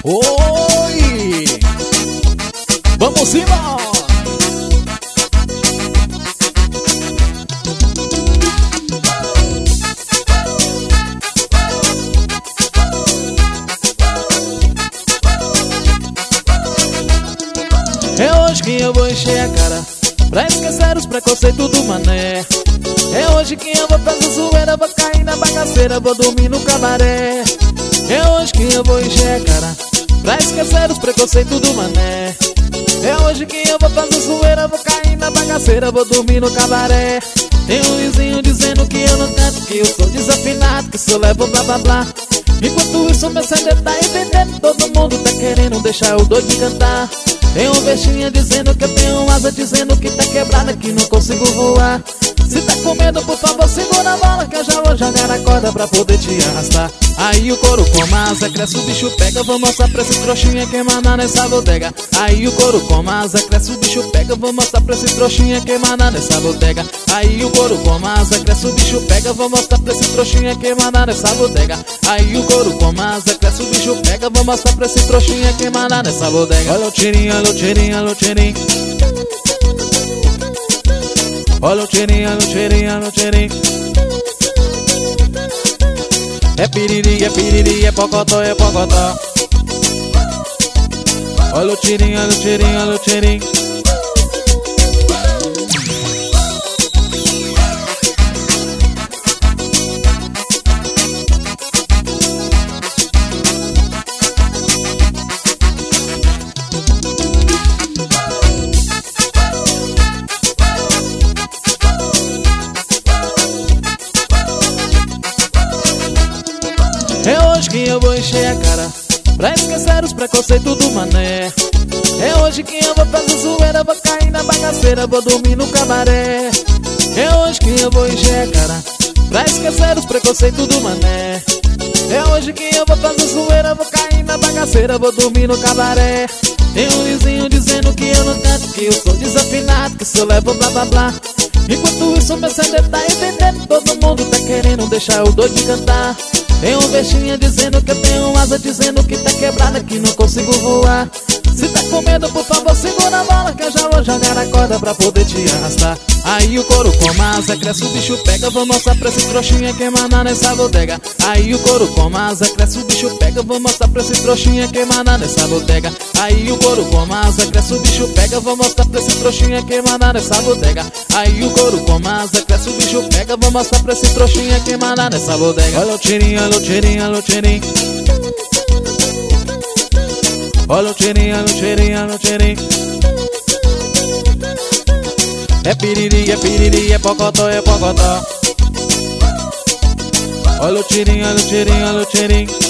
Oi! Vamos embora! É hoje que eu vou encher a cara pra esquecer os preconceitos do mané. É hoje que eu vou fazer zoeira, vou cair na bagaceira, vou dormir no cabaré. É hoje que eu vou encher a cara pra esquecer os preconceitos do mané. É hoje que eu vou fazer zoeira, vou cair na bagaceira, vou dormir no cabaré. Tem um vizinho dizendo que eu não canto, que eu sou desafinado, que só levo blá blá blá. Enquanto isso meu CD tá entendendo, todo mundo tá querendo deixar o doido de cantar. Tem um bestinha dizendo que eu tenho asa, dizendo que tá quebrada, que não consigo voar. Se tá com medo, por favor, segura a bola, que eu já vou jogar a corda pra poder te arrastar. Aí o couro com asa, cresce, o bicho pega, vou mostrar pra esse trouxinha quem manda nessa bodega. Aí o couro com asa, cresce, o bicho pega, vou mostrar pra esse trouxinha quem manda nessa bodega. Aí o couro com asa, cresce, o bicho pega, vou mostrar pra esse trouxinha quem manda nessa bodega. Aí o couro com asa, cresce, o bicho pega, vou mostrar pra esse trouxinha quem manda nessa bodega. Olha o tirinho, olha o tirinho, olha o tirinho. Olha o tirinho, olha o tirinho, olha o tirinho. É piriri, é pocotó, é pocotó. Olha o tirinho, olha o tirinho, olha o tirinho. É hoje que eu vou encher a cara pra esquecer os preconceitos do mané. É hoje que eu vou fazer zoeira, vou cair na bagaceira, vou dormir no cabaré. É hoje que eu vou encher a cara pra esquecer os preconceitos do mané. É hoje que eu vou fazer zoeira, vou cair na bagaceira, vou dormir no cabaré. Tem um vizinho dizendo que eu não canto, que eu sou desafinado, que só levo blá blá blá. Enquanto isso meu CD tá entendendo, todo mundo tá querendo deixar o doido de cantar. Tem um bestinha dizendo que eu tenho asa, dizendo que tá quebrada, que não consigo voar. Se tá com medo, por favor, segura a bola, que eu já vou jogar a corda pra poder te arrastar. Aí o couro com asa, cresce, o bicho pega, vou mostrar pra esse trouxinha quem manda nessa bodega. Aí o couro com asa, cresce, o bicho pega, vou mostrar pra esse trouxinha quem manda nessa bodega. Aí o couro com asa, cresce, o bicho pega, vou mostrar pra esse trouxinha quem manda nessa bodega. Aí o couro com asa, cresce, o bicho pega, vou mostrar pra esse trouxinha quem manda nessa bodega. Olha o tirinho, olha o tirinho, olha o tirinho. Olha o tirinho, olha o tirinho, olha o tirinho. É piriri, é pocotó, é pocotó. Olha o tirinho, olha o tirinho, olha o tirinho.